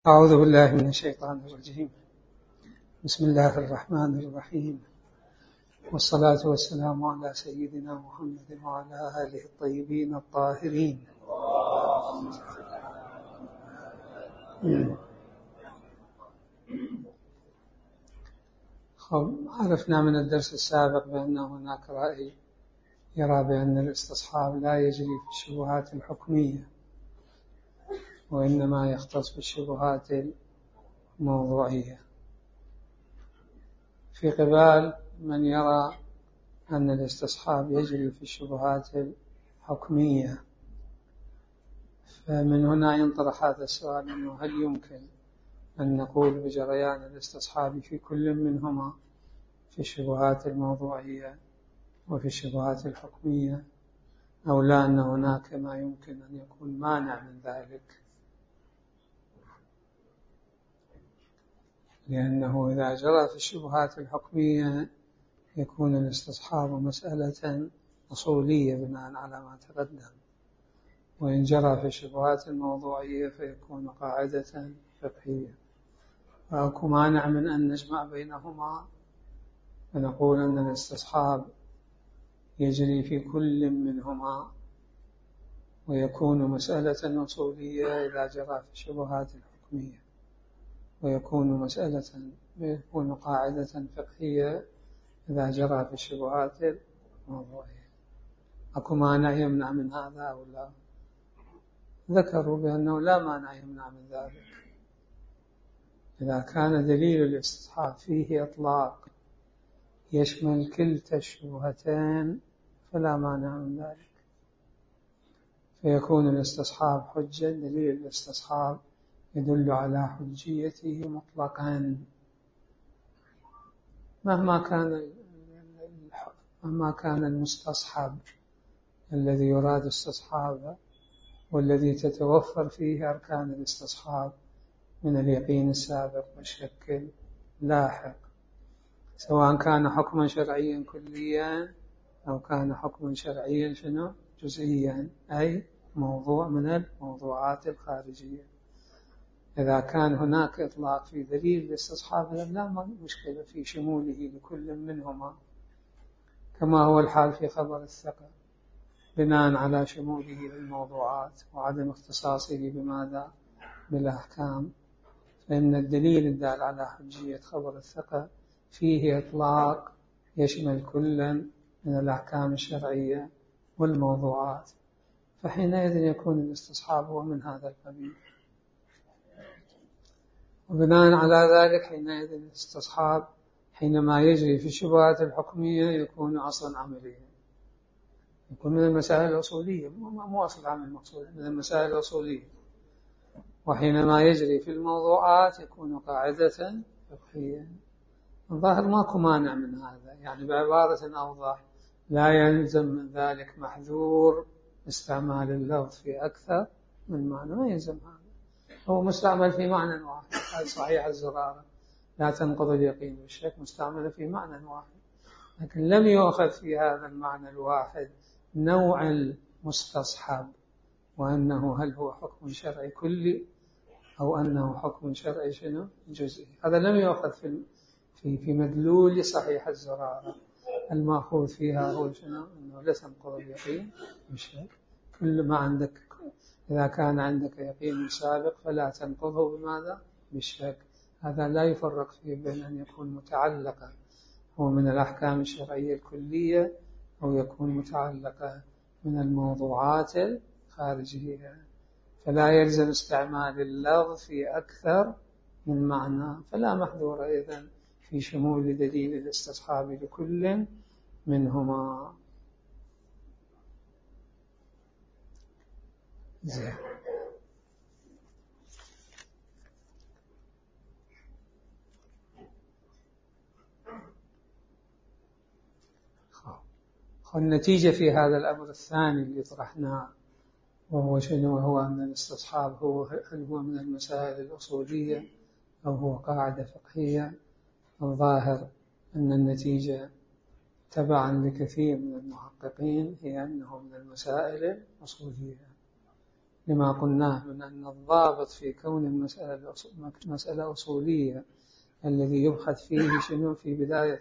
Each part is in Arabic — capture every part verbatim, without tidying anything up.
أعوذ بالله من الشيطان الرجيم. بسم الله الرحمن الرحيم، والصلاة والسلام على سيدنا محمد وعلى آله الطيبين الطاهرين. عرفنا من الدرس السابق بأن هناك رأي يرى بأن الاستصحاب لا يجري في الشبهات الحكمية، وإنما يختص بالشبهات الموضوعية، في قبال من يرى أن الاستصحاب يجري في الشبهات الحكمية. فمن هنا ينطرح هذا السؤال، أنه هل يمكن أن نقول بجريان الاستصحاب في كل منهما في الشبهات الموضوعية وفي الشبهات الحكمية، أو لا أن هناك ما يمكن أن يكون مانع من ذلك؟ لأنه إذا جرى في الشبهات الحكمية يكون الاستصحاب مسألة أصولية بناء على ما تقدم، وإن جرى في الشبهات الموضوعية فيكون قاعدة فقهية، فأكو مانع من أن نجمع بينهما ونقول أن الاستصحاب يجري في كل منهما ويكون مسألة أصولية إذا جرى في الشبهات الحكمية، ويكون مسألة ويكون قاعدة فقهية إذا جرى في الشبهات الموضوعية. أكو مانع يمنع من هذا أو لا؟ ذكروا بأنه لا مانع يمنع من ذلك. إذا كان دليل الاستصحاب فيه إطلاق يشمل كلتا الشبهتين فلا مانع من ذلك، فيكون الاستصحاب حجة. دليل الاستصحاب يدل على حجيته مطلقا مهما كان مهما كان المستصحب الذي يراد استصحابه والذي تتوفر فيه أركان الاستصحاب من اليقين السابق والشك اللاحق، سواء كان حكما شرعيا كليا أو كان حكما شرعيا شنو جزئيا، أي موضوع من الموضوعات الخارجية. إذا كان هناك إطلاق في دليل الاستصحاب لا مشكلة في شموله لكل منهما، كما هو الحال في خبر الثقة بناء على شموله للموضوعات وعدم اختصاصه بماذا بالأحكام، فإن الدليل الدال على حجية خبر الثقة فيه إطلاق يشمل كلا من الأحكام الشرعية والموضوعات، فحينئذ يكون الاستصحاب هو من هذا القبيل. وبناء على ذلك حينئذ الاستصحاب حينما يجري في الشبهات الحكمية يكون أصلا عمليا، يكون من المسائل الأصولية، مو أصل عمل مقصود، من المسائل الأصولية. وحينما يجري في الموضوعات يكون قاعدة فقهية. الظاهر ماكو مانع من هذا، يعني بعبارة أوضح، لا يلزم من ذلك محذور استعمال اللفظ في أكثر من معنى، ما يلزم هذا، هو مستعمل في معنى واحد. هذا صحيح الزرارة لا تنقض اليقين بالشك، مستعمل في معنى واحد، لكن لم يؤخذ في هذا المعنى الواحد نوع المستصحب، وأنه هل هو حكم شرعي كلي أو أنه حكم شرعي شنو جزئي. هذا لم يؤخذ في في في مدلول صحيح الزرارة. المأخوذ فيها هو شنو؟ أنه لا تنقض اليقين بالشك، كل ما عندك إذا كان عندك يقين سابق فلا تنقضه بماذا؟ بالشك. هذا لا يفرق فيه بين أن يكون متعلقا هو من الأحكام الشرعية الكلية أو يكون متعلقا من الموضوعات الخارجية، فلا يلزم استعمال اللفظ في أكثر من معنى، فلا محذور أيضا في شمول دليل الاستصحاب لكل منهما. زين. النتيجة في هذا الأمر الثاني اللي طرحناه، وهو شنو؟ هو أن الاستصحاب هو هل هو من المسائل الأصولية أو هو قاعدة فقهية؟ الظاهر أن النتيجة تبعا لكثير من المحققين هي أنه من المسائل الأصولية، لما قلناه من أن الضابط في كون المسألة مسألة أصولية الذي يبحث فيه شنو في بداية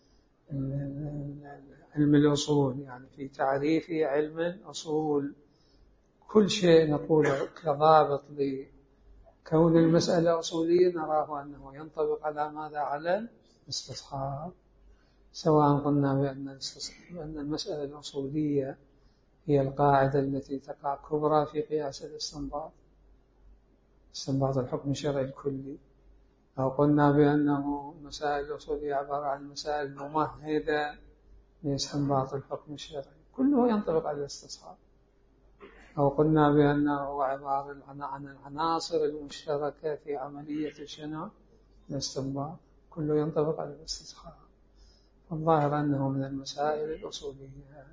علم الأصول، يعني في تعريف علم الأصول كل شيء نقوله كضابط لكون المسألة أصولية نراه أنه ينطبق على ماذا؟ على الاستصحاب، سواء قلنا بأن المسألة الأصولية هي القاعدة التي تقع كبرى في قياس الاستنباط، استنباط الحكم الشرعي الكلي، أو قلنا بأنه مسائل الأصولية عبارة عن مسائل ممهدة لاستنباط الحكم الشرعي، كله ينطبق على الاستصحاب، أو قلنا بأنه عبارة عن العناصر المشتركة في عملية شنو؟ الاستنباط، كله ينطبق على الاستصحاب. الظاهر أنه من المسائل الأصولية.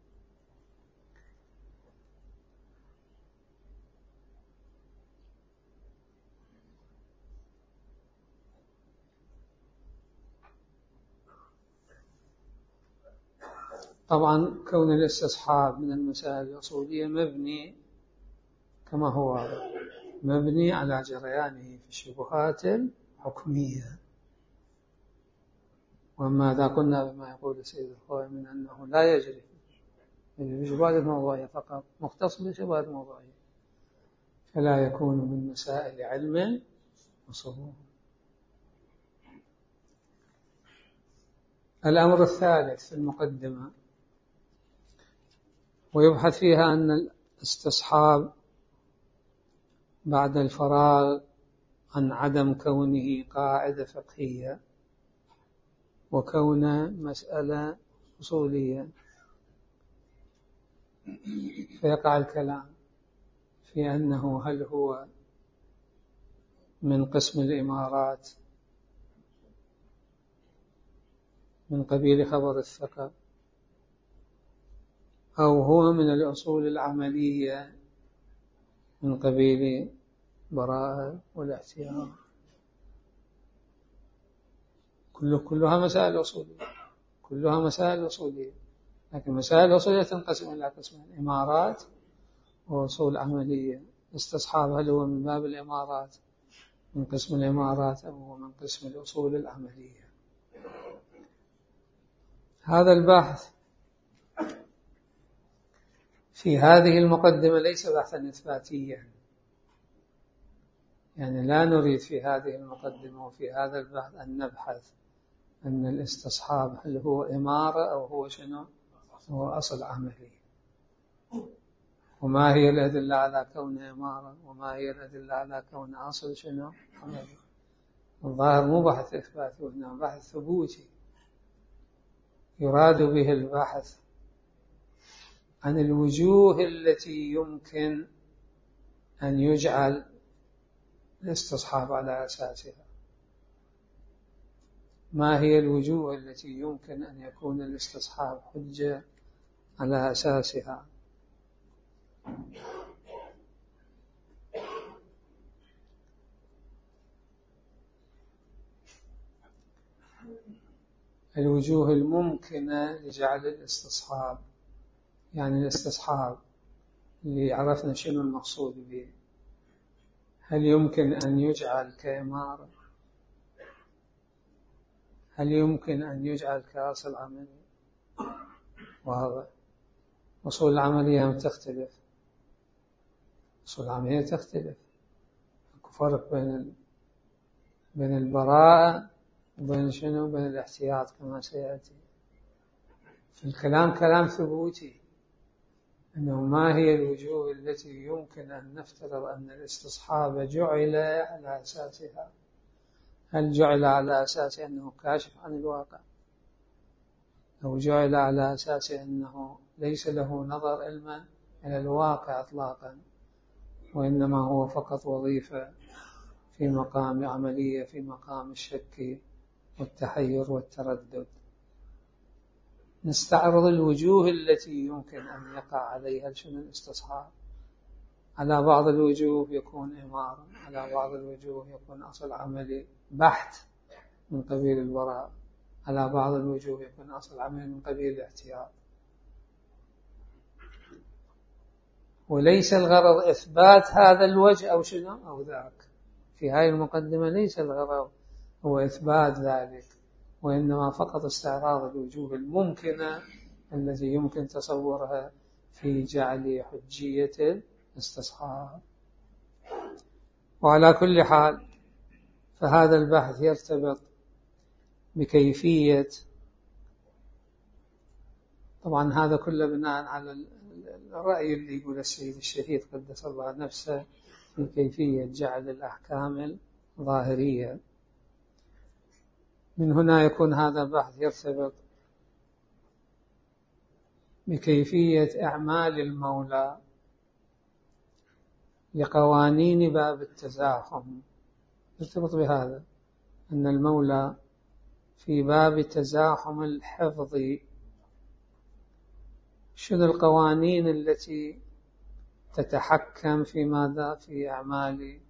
طبعا كون الاستصحاب من المسائل الأصولية مبني كما هو مبني على جريانه في الشبهات الحكمية. وما إذا قلنا بما يقول السيد الخوئي من أنه لا يجري في الشبهات الموضوعية فقط، مختص بالشبهات الموضوعية، فلا يكون من مسائل علم وصول. الأمر الثالث في المقدمة ويبحث فيها أن الاستصحاب بعد الفراغ عن عدم كونه قاعدة فقهية وكون مسألة أصولية، فيقع الكلام في أنه هل هو من قسم الإمارات من قبيل خبر الثقة، أو هو من الأصول العملية من قبيل براءة والاحتياط. كلها مسائل أصولية، كلها مسائل أصولية، لكن مسائل أصولية تنقسم إلى قسمين: إمارات وأصول عملية. استصحاب هل هو من باب الإمارات من قسم الإمارات أو هو من قسم الأصول العملية؟ هذا البحث في هذه المقدمة ليس بحثا إثباتيا، يعني لا نريد في هذه المقدمة وفي هذا البحث أن نبحث أن الاستصحاب هل هو إمارة أو هو شنو؟ هو أصل عملي، وما هي الأدلة على كونه إمارة وما هي الأدلة على كونه أصل شنو؟ عملي. الظاهر مو بحث إثباتي وإنما بحث ثبوتي، يراد به البحث عن الوجوه التي يمكن أن يجعل الاستصحاب على أساسها. ما هي الوجوه التي يمكن أن يكون الاستصحاب حجة على أساسها؟ الوجوه الممكنة لجعل الاستصحاب، يعني الاستصحاب اللي عرفنا شنو المقصود به، هل يمكن أن يجعل كإمارة؟ هل يمكن أن يجعل كأصل عملي؟ وهذا أصول العملية تختلف، أصول العملية تختلف، فرق بين بين البراءة وبين شنو؟ بين الاحتياط كما سيأتي. في الكلام كلام ثبوتي، أنه ما هي الوجوه التي يمكن أن نفترض أن الاستصحاب جعل على أساسها؟ هل جعل على أساس أنه كاشف عن الواقع، أو جعل على أساس أنه ليس له نظر علما إلى الواقع إطلاقا، وإنما هو فقط وظيفة في مقام عملية، في مقام الشك والتحير والتردد. نستعرض الوجوه التي يمكن أن يقع عليها شنو الاستصحاب. على بعض الوجوه يكون إمارة، على بعض الوجوه يكون أصل عملي بحت من قبيل البراء، على بعض الوجوه يكون أصل عملي من قبيل الاحتياط. وليس الغرض إثبات هذا الوجه أو شنو أو ذاك. في هذه المقدمة ليس الغرض هو إثبات ذلك، وإنما فقط استعراض الوجوه الممكنة التي يمكن تصورها في جعل حجية الاستصحاب. وعلى كل حال فهذا البحث يرتبط بكيفية، طبعا هذا كله بناء على الرأي اللي يقول السيد الشهيد قدس الله نفسه في كيفية جعل الأحكام الظاهرية. من هنا يكون هذا البحث يرتبط بكيفية أعمال المولى لقوانين باب التزاحم. يرتبط بهذا أن المولى في باب تزاحم الحفظ شنو القوانين التي تتحكم في ماذا في أعمال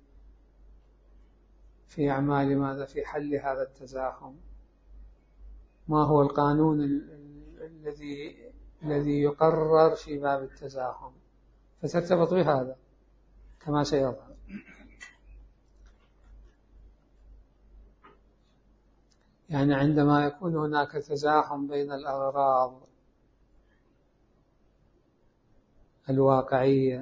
في أعمال ماذا في حل هذا التزاحم. ما هو القانون الذي الذي يقرر في باب التزاحم، فترتبط بهذا كما سيظهر. يعني عندما يكون هناك تزاحم بين الأغراض الواقعية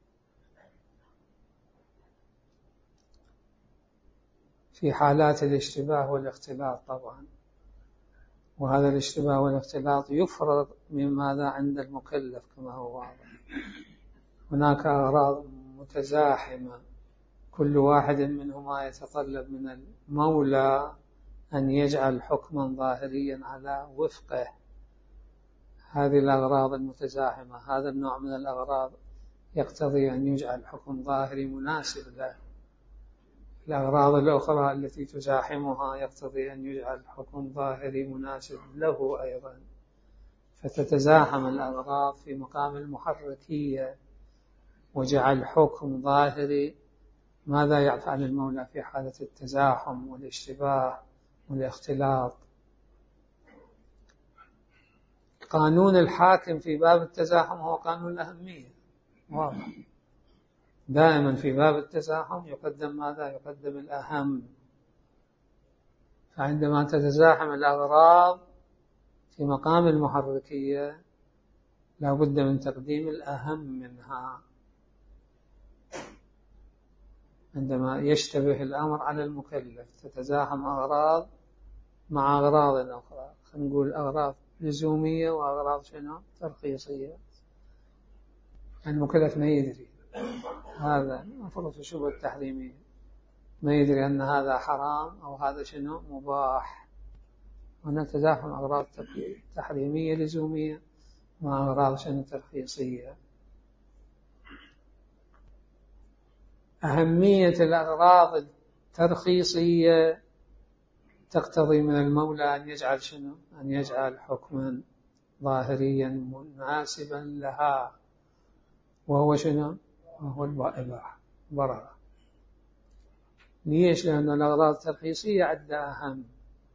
في حالات الاشتباه والاختلاط طبعا، وهذا الاشتباه والاختلاط يفرض من ماذا عند المكلف كما هو واضح. هناك أغراض متزاحمة كل واحد منهما يتطلب من المولى أن يجعل حكما ظاهريا على وفقه. هذه الأغراض المتزاحمة، هذا النوع من الأغراض يقتضي أن يجعل حكم ظاهري مناسب له. الأغراض الأخرى التي تزاحمها يقتضي أن يجعل حكم ظاهري مناسب له أيضا. فتتزاحم الأغراض في مقام المحركية، وجعل حكم ظاهري. ماذا يفعل المولى في حالة التزاحم والاشتباه والاختلاط؟ قانون الحاكم في باب التزاحم هو قانون الأهمية، واضح. دائما في باب التزاحم يقدم ماذا؟ يقدم الأهم. فعندما تتزاحم الأغراض في مقام المحركية لا بد من تقديم الأهم منها. عندما يشتبه الأمر على المكلف تتزاحم أغراض مع أغراض أخرى، خلينا نقول أغراض لزومية وأغراض شنو ترخيصية. المكلف ما يدري، هذا مفروض الشبهة التحريمية، ما يدري أن هذا حرام أو هذا شنو مباح. هنا تزاحم أغراض تحريمية لزومية مع أغراض شنو ترخيصية. أهمية الأغراض الترخيصية تقتضي من المولى أن يجعل شنو؟ أن يجعل حكما ظاهريا مناسبا لها، وهو شنو؟ وهو الإباحة براءة. ليش؟ لأن الأغراض الترخيصية عندها أهم،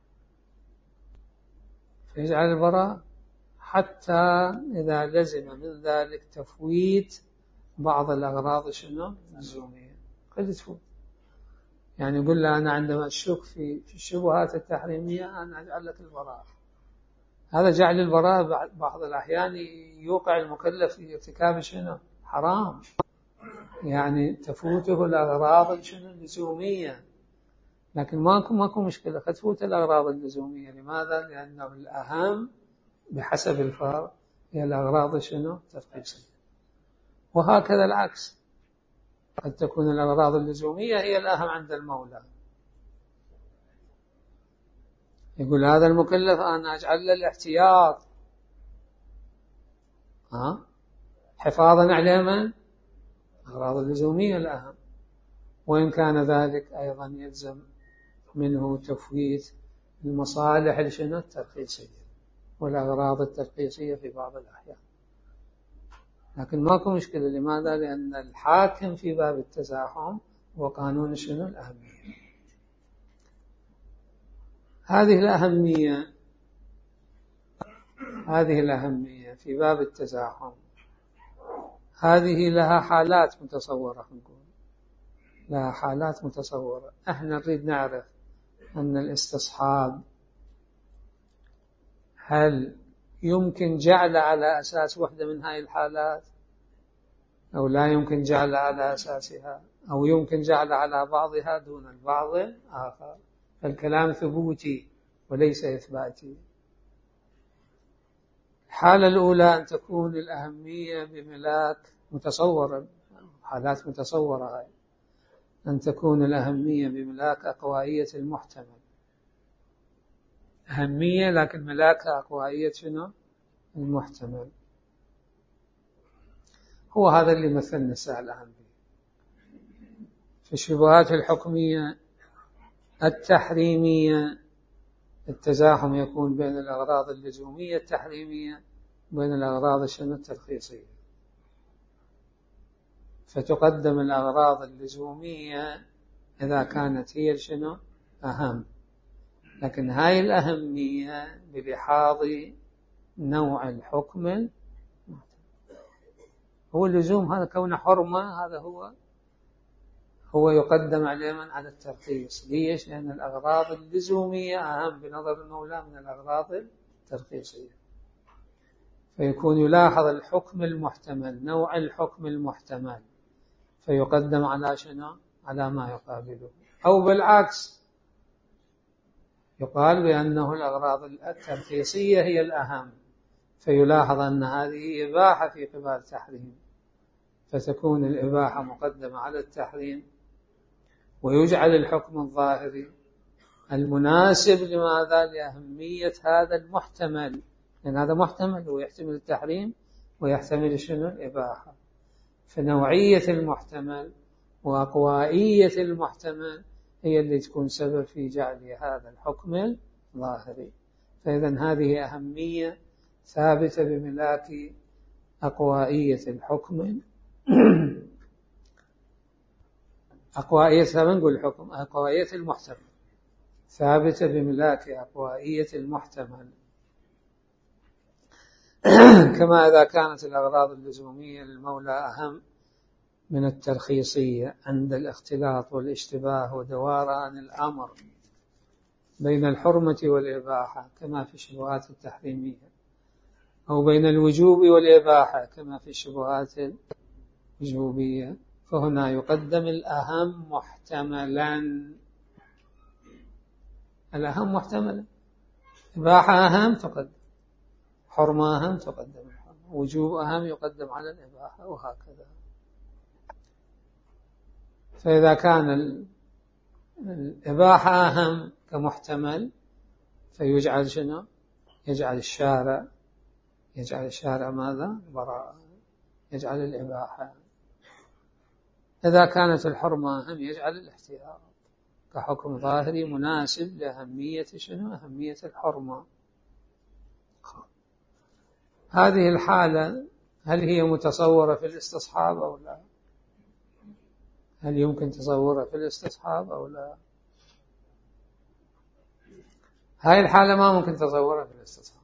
فيجعل البراءة حتى إذا لزم من ذلك تفويت بعض الأغراض شنو؟ اللزومية قد تفوت. يعني يقول له أنا عندما أشك في الشبهات التحريمية أنا أجعل لك البراءة. هذا جعل البراءة بعض الأحيان يوقع المكلف في ارتكاب شنو؟ حرام، يعني تفوته الأغراض شنو اللزومية. لكن ماكو ماكو مشكلة، قد تفوت الأغراض اللزومية. لماذا؟ لأنه الأهم بحسب الفرق هي الأغراض شنو؟ ترخيصية. وهكذا العكس، قد تكون الأغراض اللزومية هي الأهم عند المولى. يقول هذا المكلف أنا أجعل له الاحتياط، ها حفاظا على من؟ الأغراض اللزومية الأهم، وإن كان ذلك أيضا يلزم منه تفويت المصالح الشنو الترخيصية والأغراض الترخيصية في بعض الأحيان. لكن ماكو مشكلة. لماذا؟ لأن الحاكم في باب التزاحم هو قانون شنو الأهمية. هذه الأهمية هذه الأهمية في باب التزاحم هذه لها حالات متصورة، نقول لها حالات متصورة. احنا نريد نعرف أن الاستصحاب هل يمكن جعل على أساس واحدة من هذه الحالات أو لا يمكن جعل على أساسها، أو يمكن جعل على بعضها دون البعض آخر. فالكلام ثبوتي وليس إثباتي. الحالة الأولى أن تكون الأهمية بملاك متصورة، حالات متصورة هاي، أن تكون الأهمية بملاك أقوائية المحتمل، أهمية لكن ملاكها أقوائية شنو؟ المحتمل. هو هذا اللي مثلنا الساعة الأهمية. في الشبهات الحكمية التحريمية التزاحم يكون بين الأغراض اللزومية التحريمية وبين الأغراض الشنو الترخيصية، فتقدم الأغراض اللزومية إذا كانت هي شنو أهم، لكن هاي الأهمية بلحاظ نوع الحكم. هو اللزوم هذا كونه حرمة، هذا هو هو يقدم عليه على الترخيص. ليش؟ لأن الأغراض اللزومية أهم بنظر المولى من الأغراض الترخيصية، فيكون يلاحظ الحكم المحتمل، نوع الحكم المحتمل، فيقدم على شنو؟ على ما يقابله. أو بالعكس يقال بأنه الأغراض الترخيصية هي الأهم، فيلاحظ أن هذه إباحة في قبال تحريم، فتكون الإباحة مقدمة على التحريم، ويجعل الحكم الظاهري المناسب لماذا؟ لأهمية هذا المحتمل، لأن هذا محتمل ويحتمل التحريم ويحتمل شنو؟ الإباحة. فنوعية المحتمل وأقوائية المحتمل هي اللي تكون سبب في جعل هذا الحكم الظاهري. فإذا هذه أهمية ثابتة بملاك أقوائية الحكم أقوائية ما نقول الحكم، أقوائية المحتمل ثابتة بملاك أقوائية المحتمل. كما إذا كانت الأغراض اللزومية للمولى أهم من الترخيصية عند الاختلاط والاشتباه ودوران الأمر بين الحرمة والإباحة كما في الشبهات التحريمية، أو بين الوجوب والإباحة كما في الشبهات الوجوبية، فهنا يقدم الأهم محتملا. الأهم محتملا، إباحة أهم تقدم، حرمة أهم تقدم الحرمة، وجوب أهم يقدم على الإباحة، وهكذا. فإذا كان الإباحة أهم كمحتمل فيجعل شنو؟ يجعل الشارع يجعل الشارع ماذا؟ براءة، يجعل الإباحة. إذا كانت الحرمة أهم يجعل الاحتياط كحكم ظاهري مناسب لأهمية شنو؟ أهمية الحرمة. هذه الحالة هل هي متصورة في الاستصحاب أو لا؟ هل يمكن تصورها في الاستصحاب أو لا؟ هاي الحالة ما ممكن تصورها في الاستصحاب.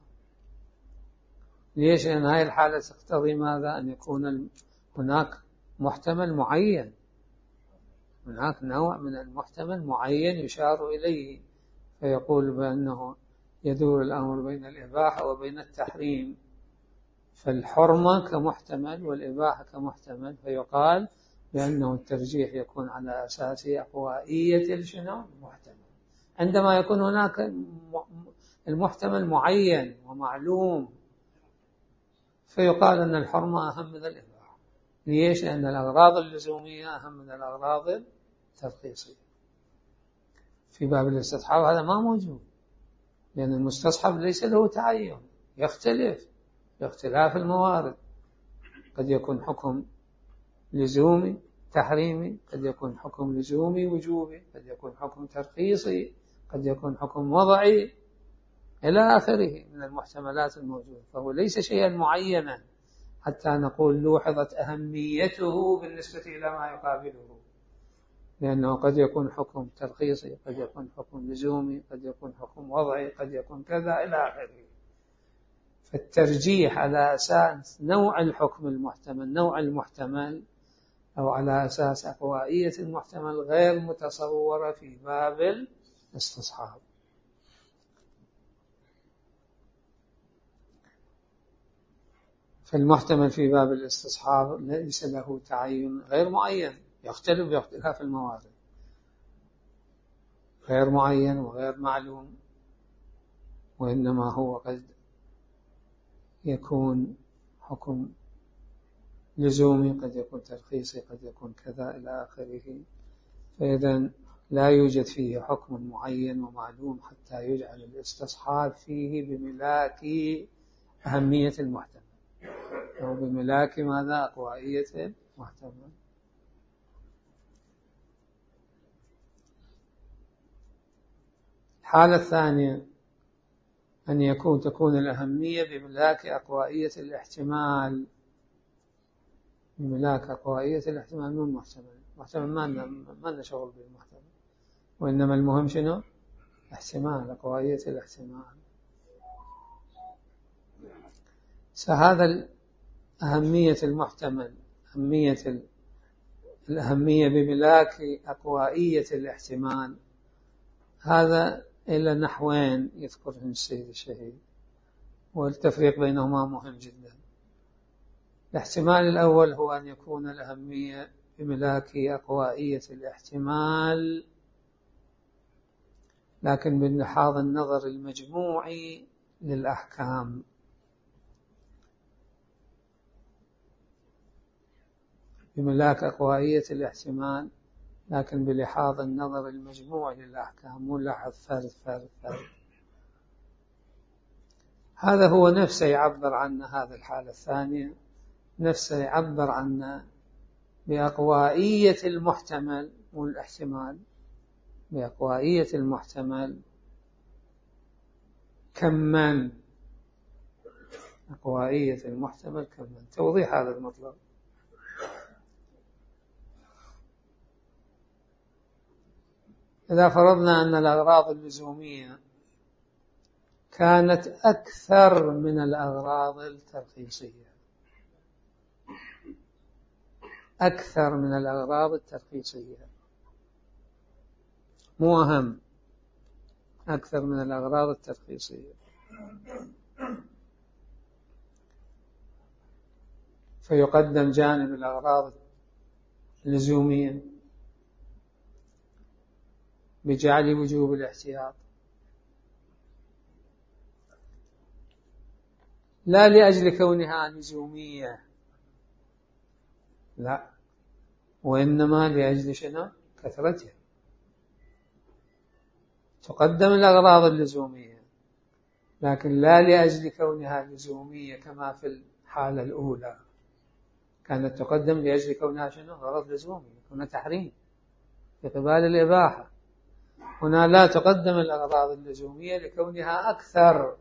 ليش؟ لأن هاي الحالة تقتضي ماذا؟ أن يكون هناك محتمل معين، هناك نوع من المحتمل معين يشار إليه، فيقول بأنه يدور الأمر بين الإباحة وبين التحريم، فالحرمة كمحتمل والإباحة كمحتمل، فيقال بأنه الترجيح يكون على أساس أقوائية المحتمل. عندما يكون هناك المحتمل معين ومعلوم فيقال أن الحرمة أهم من الإباحة. ليش؟ لأن الأغراض اللزومية أهم من الأغراض الترخيصية. في باب الاستصحاب هذا ما موجود، لأن المستصحب ليس له تعين، يختلف باختلاف الموارد، قد يكون حكم لزومي تحريمي، قد يكون حكم لزومي وجوبي، قد يكون حكم ترخيصي، قد يكون حكم وضعي إلى آخره من المحتملات الموجودة. فهو ليس شيئا معينا حتى نقول لوحظت أهميته بالنسبة إلى ما يقابله، لأنه قد يكون حكم ترخيصي، قد يكون حكم لزومي، قد يكون حكم وضعي، قد يكون كذا إلى آخره. فالترجيح على أساس نوع الحكم المحتمل نوع المحتمل أو على أساس أقوائية المحتمل غير متصورة في باب الاستصحاب. فالمحتمل في باب الاستصحاب ليس له تعين غير معين، يختلف باختلاف الموارد، غير معين وغير معلوم، وإنما هو قد يكون حكم لزومي، قد يكون ترخيصي، قد يكون كذا إلى آخره. فإذا لا يوجد فيه حكم معين ومعلوم حتى يجعل الاستصحاب فيه بملاك أهمية المحتمل أو بملاك ماذا أقوائية المحتمل. الحالة الثانية أن يكون تكون الأهمية بملاك أقوائية الاحتمال، بملاك أقوائية الاحتمال من المحتمل. المحتمل ما لنا ما لنا شغل بالمحتمل، وإنما المهم شنو؟ احتمال، أقوائية الاحتمال. فهذا أهمية المحتمل، أهمية الأهمية بملاك أقوائية الاحتمال، هذا إلى نحوين يذكرهم السيد الشهيد، والتفريق بينهما مهم جدا. الاحتمال الأول هو أن يكون الأهمية بملاك أقوائية الاحتمال لكن بلحاظ النظر المجموعي للأحكام، بملاك أقوائية الاحتمال لكن بلحاظ النظر المجموعي للأحكام، مو لاحظ فرد فرد فرد. هذا هو نفسه يعبر عنه، هذا الحالة الثانية نفسه يعبر عنه بأقوائية المحتمل والاحتمال، بأقوائية المحتمل كمن، أقوائية المحتمل كمن. توضيح هذا المطلب: إذا فرضنا أن الأغراض اللزومية كانت أكثر من الأغراض الترخيصية، أكثر من الأغراض الترخيصية، مو أهم، أكثر من الأغراض الترخيصية، فيقدم جانب الأغراض اللزومية بجعل وجوب الاحتياط، لا لأجل كونها لزومية، لا، وإنما لأجل شنو؟ كثرتها. تقدم الأغراض اللزومية لكن لا لأجل كونها لزومية كما في الحالة الأولى، كانت تقدم لأجل كونها شنو؟ غرض لزومي، كونها تحريم في قبال الإباحة. هنا لا تقدم الأغراض اللزومية لكونها أكثر،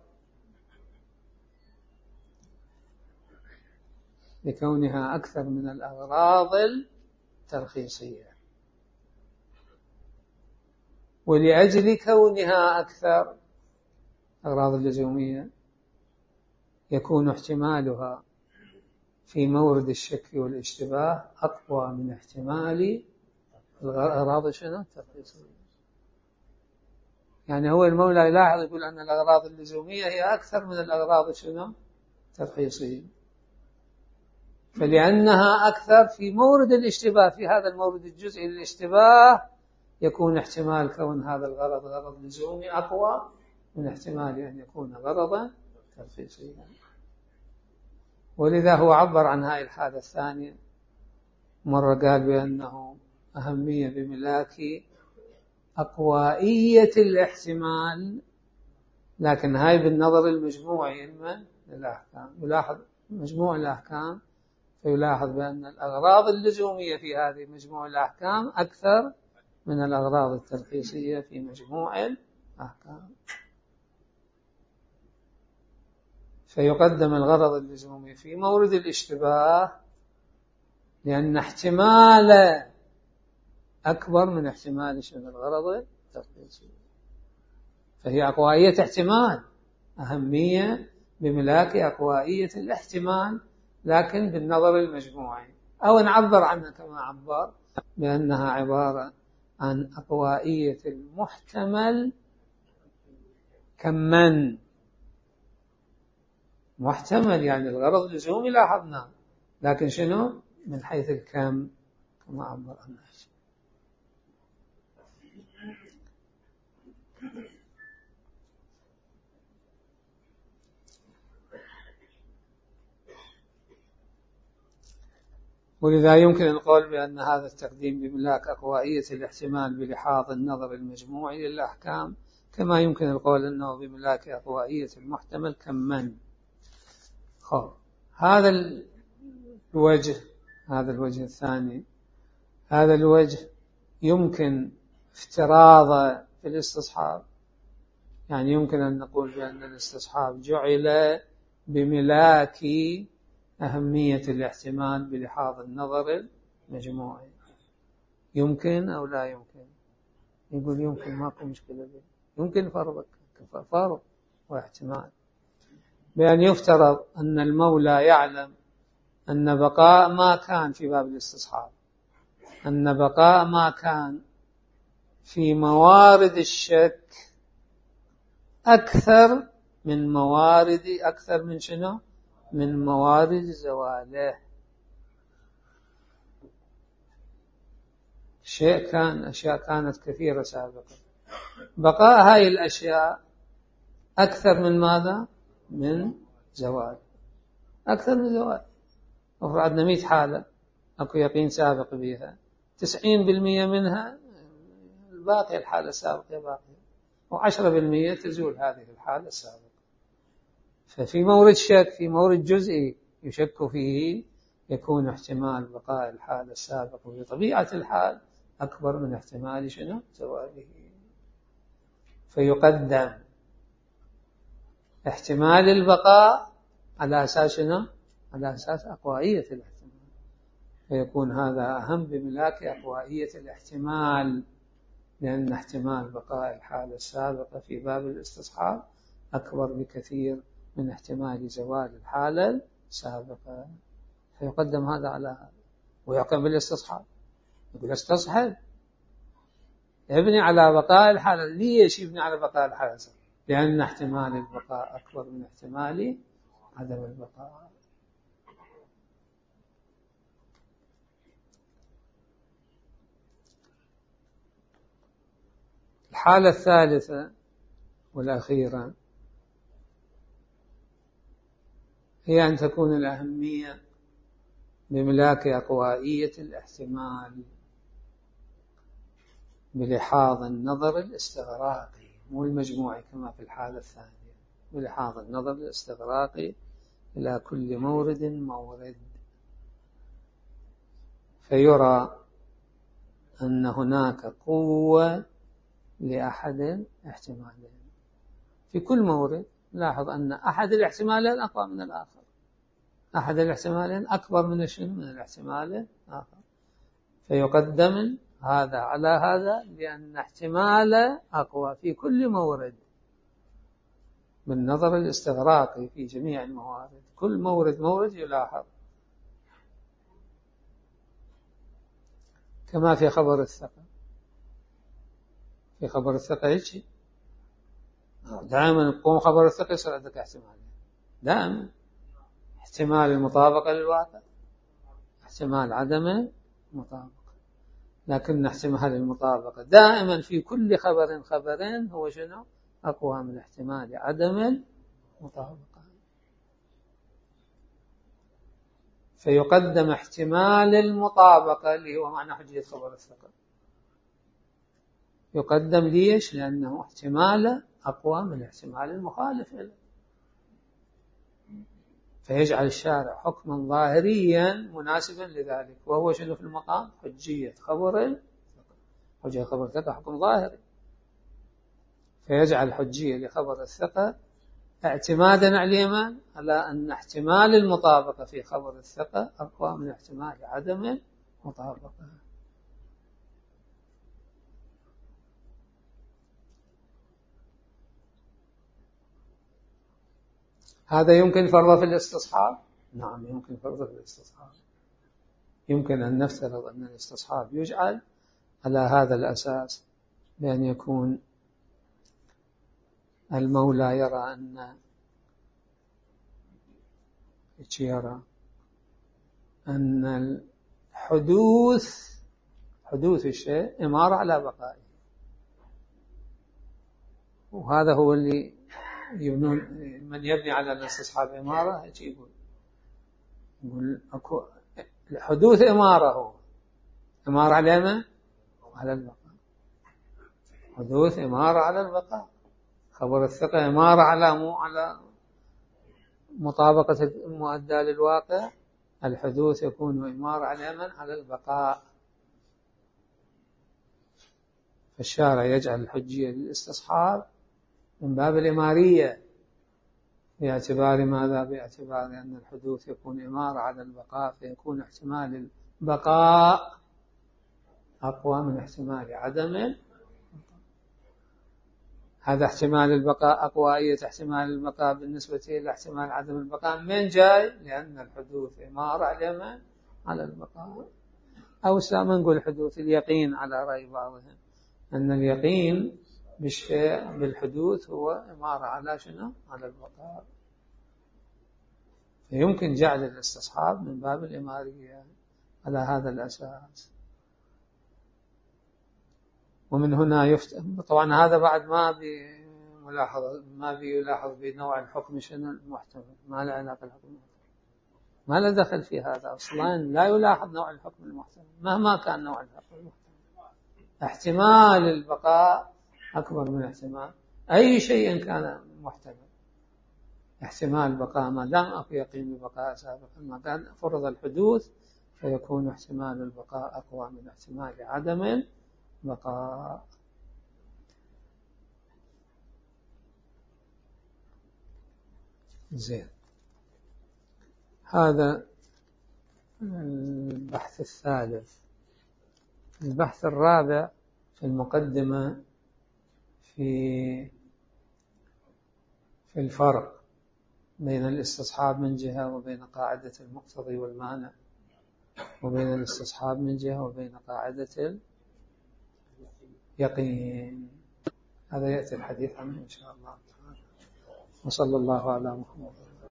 لكونها أكثر من الأغراض الترخيصية، ولأجل كونها أكثر الأغراض اللزومية يكون احتمالها في مورد الشك والاشتباه أقوى من احتمال الأغراض شنو؟ الترخيصية. يعني هو المولى يلاحظ يقول أن الأغراض اللزومية هي أكثر من الأغراض شنو؟ الترخيصية، فلأنها أكثر في مورد الاشتباه، في هذا المورد الجزئي للاشتباه يكون احتمال كون هذا الغرض غرض لزومي أقوى من احتمال أن يكون غرضا ترخيصيا. ولذا هو عبر عن هذه الحالة الثانية، مرة قال بأنه أهمية بملاك أقوائية الاحتمال، لكن هاي بالنظر المجموعي من الأحكام، يلاحظ مجموع الأحكام فيلاحظ بأن الأغراض اللزومية في هذه مجموع الأحكام أكثر من الأغراض الترخيصية في مجموع الأحكام، فيقدم الغرض اللزومي في مورد الاشتباه لأن احتمال أكبر من احتمال شنو؟ الغرض الترخيصي. فهي أقوائية احتمال، أهمية بملاك أقوائية الاحتمال لكن بالنظر المجموعي، أو نعبر عنها كما عبر بأنها عبارة عن أقوائية المحتمل كمن. محتمل يعني الغرض لزومي لاحظنا، لكن شنو من حيث الكم كما عبر عنها. ولذا يمكن أن نقول بأن هذا التقديم بملاك أقوائية الاحتمال بلحاظ النظر المجموعي للأحكام كما يمكن القول أنه بملاك أقوائية المحتمل كمن. خب هذا الوجه، هذا الوجه الثاني، هذا الوجه يمكن افتراضه في الاستصحاب، يعني يمكن أن نقول بأن الاستصحاب جعل بملاك أهمية الاحتمال بلحاظ النظر المجموعي. يمكن أو لا يمكن؟ يقول يمكن، ماكو مشكلة به. يمكن فرض فرض واحتمال بأن يفترض أن المولى يعلم أن بقاء ما كان في باب الاستصحاب، أن بقاء ما كان في موارد الشك أكثر من موارد أكثر من شنو؟ من موارد زواله. شيء كان أشياء كانت كثيرة سابقا، بقاء هاي الأشياء أكثر من ماذا؟ من زوال، أكثر من زوال. أفرض عندنا مئة حالة أكو يقين سابق بها، تسعين بالمئة منها الباقي الحالة السابقة باقية، وعشرة بالمئة تزول هذه الحالة السابقة. ففي مورد شك، في مورد جزئي يشك فيه، يكون احتمال بقاء الحالة السابقة بطبيعة الحال أكبر من احتمال شنو؟ زواله. فيقدم احتمال البقاء على أساس شنو؟ على أساس أقوائية الاحتمال، فيكون هذا أهم بملاك أقوائية الاحتمال، لأن احتمال بقاء الحالة السابقة في باب الاستصحاب أكبر بكثير من احتمال زوال الحالة السابقة. فيقدم هذا على هذا ويحكم بالاستصحاب. يقول استصحب، يبني على بقاء الحالة. ليش يبني على بقاء الحالة؟ لأن احتمال البقاء أكبر من احتمال عدم البقاء. الحالة الثالثة والأخيرة هي أن تكون الأهمية بملاك أقوائية الاحتمال بلحاظ النظر الاستغراقي، مو المجموعي كما في الحالة الثانية، بلحاظ النظر الاستغراقي إلى كل مورد مورد. فيرى أن هناك قوة لأحد احتمالين في كل مورد. لاحظ أن أحد الاحتمالين أقوى من الآخر، أحد الاحتمالين أكبر من الشيء من الاحتمال الآخر، فيقدم هذا على هذا لأن احتمال أقوى في كل مورد بالنظر الاستغراقي في جميع الموارد. كل مورد مورد يلاحظ، كما في خبر الثقة. في خبر الثقة هيك دائما يقوم خبر الثقة يصير عندك احتمال، دائما احتمال المطابقة للواقع، احتمال عدم المطابقة، لكن احتمال المطابقة دائما في كل خبر خبرين هو شنو؟ أقوى من احتمال عدم المطابقة. فيقدم احتمال المطابقة اللي هو معنى حجية خبر الثقة، يقدم ليش؟ لأنه احتمال أقوى من احتمال المخالف له. فيجعل الشارع حكما ظاهريا مناسبا لذلك، وهو شنو في المقام؟ حجية خبر الثقة. حجية خبر الثقة حكم ظاهري، فيجعل حجية لخبر الثقة اعتمادا على على أن احتمال المطابقة في خبر الثقة أقوى من احتمال عدم المطابقة. هذا يمكن فرضه في الاستصحاب؟ نعم يمكن فرضه في الاستصحاب. يمكن أن نفترض أن الاستصحاب يجعل على هذا الأساس، بأن يكون المولى يرى أن يرى أن الحدوث حدوث الشيء إمارة على بقائه، وهذا هو اللي يبنون من يبني على الاستصحاب إمارة يقول يقول أكو الحدوث إمارة، هو إمارة على ما؟ على البقاء. حدوث إمارة على البقاء. خبر الثقة إمارة على مو على مطابقة المؤدى للواقع. الحدوث يكون إمارة على من؟ على البقاء. فالشارع يجعل الحجية للاستصحاب من باب الإمارية، باعتبار ماذا؟ باعتبار أن الحدوث يكون إمارة على البقاء، فيكون احتمال البقاء أقوى من احتمال عدم. هذا احتمال البقاء أقوى. أي احتمال البقاء بالنسبة إلى احتمال عدم البقاء من جاي؟ لأن الحدوث إمارة على من؟ على البقاء. أو سامن نقول حدوث اليقين على رأي بعضهم، أن اليقين بالشيء بالحدوث هو إمارة على شنو؟ على البقاء. فيمكن جعل الاستصحاب من باب الإمارية على هذا الأساس. ومن هنا يفتح. طبعا هذا بعد ما بملاحظة ما بيلاحظ بنوع الحكم شنو المحتمل، ما له علاقة الحكم المحتمل، ما له دخل في هذا أصلا. لا يلاحظ نوع الحكم المحتمل مهما كان نوع الحكم المحتمل. احتمال البقاء أكبر من احتمال أي شيء كان محتمل. احتمال البقاء ما دام أكو يقين ببقاء سابقا، ما دام فرض الحدوث فيكون احتمال البقاء أقوى من احتمال عدم بقاء. زين. هذا البحث الثالث. البحث الرابع في المقدمة في في الفرق بين الاستصحاب من جهة وبين قاعدة المقتضي والمانع، وبين الاستصحاب من جهة وبين قاعدة اليقين. هذا يأتي الحديث عنه إن شاء الله تعالى. وصلى الله على محمد.